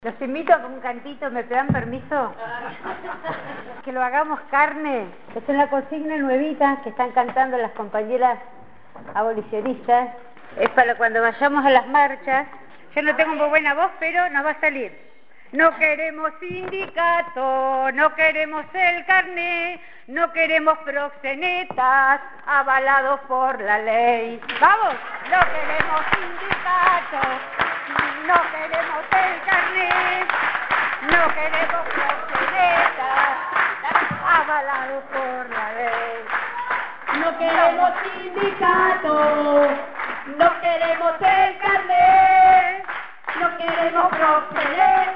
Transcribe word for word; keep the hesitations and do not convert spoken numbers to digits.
Los invito a un cantito, ¿me dan permiso? Que lo hagamos carne. Es una consigna nuevita que están cantando las compañeras abolicionistas. Es para cuando vayamos a las marchas. Yo no tengo muy buena voz, pero nos va a salir. No queremos sindicato, no queremos el carné, no queremos proxenetas avalados por la ley. ¡Vamos! No queremos sindicato, no queremos el carné, no queremos proxenetas avalados por la ley. No queremos sindicato, no queremos el carnet, no queremos proxenetas